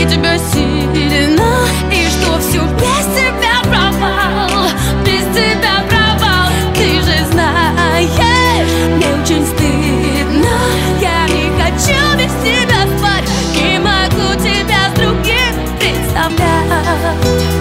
и тебя сильно, и что все без тебя провал, без тебя провал. Ты же знаешь, мне очень стыдно, я не хочу без тебя спать, не могу тебя с другим представлять.